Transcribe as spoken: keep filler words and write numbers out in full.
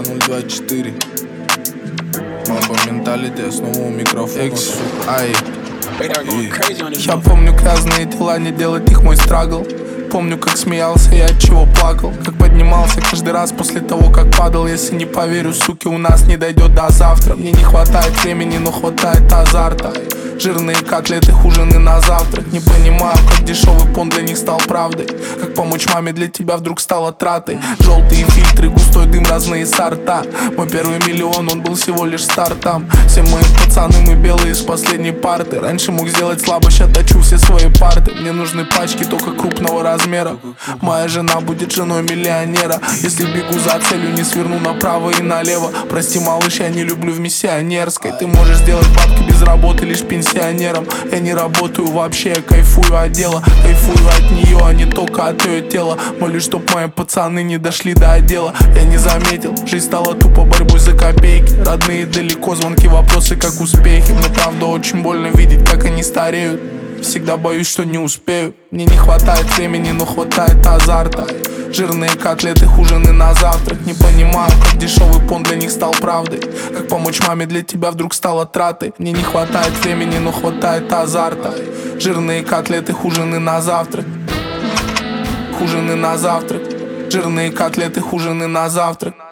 два ноль два четыре. Мамба менталити, снова у микрофона. Ай. Я помню грязные дела, не делать их мой страгл. Помню, как смеялся и от чего плакал, как поднимался каждый раз после того, как падал. Если не поверю, суки, у нас не дойдет до завтра. Мне не хватает времени, но хватает азарта. Жирные котлеты, ужины на завтрак. Не понимаю, как дешевый пон для них стал правдой. Как помочь маме для тебя вдруг стала тратой. Желтые фильтры, густой дым, разные сорта. Мой первый миллион, он был всего лишь стартом. Все мои пацаны, мы белые с последней парты. Раньше мог сделать слабо, ща точу все свои парты. Мне нужны пачки только крупного размера. Моя жена будет женой миллионера. Если бегу за целью, не сверну направо и налево. Прости, малыш, я не люблю в миссионерской. Ты можешь сделать бабки без работы лишь пенсионером. Я не работаю вообще, я кайфую от дела. Кайфую от нее, а не только от ее тела. Молюсь, чтоб мои пацаны не дошли до отдела. Я не заметил, жизнь стала тупо борьбой за копейки. Родные далеко, звонки, вопросы, как успехи. Мне правда очень больно видеть, как они стареют. Всегда боюсь, что не успею. Мне не хватает времени, но хватает азарта. Жирные котлеты, ужины на завтрак. Не понимаю, как дешевый пон для них стал правдой. Как помочь маме для тебя вдруг стала тратой. Мне не хватает времени, но хватает азарта. Жирные котлеты, ужины на завтрак. Ужины на завтрак. Жирные котлеты, ужины на завтрак.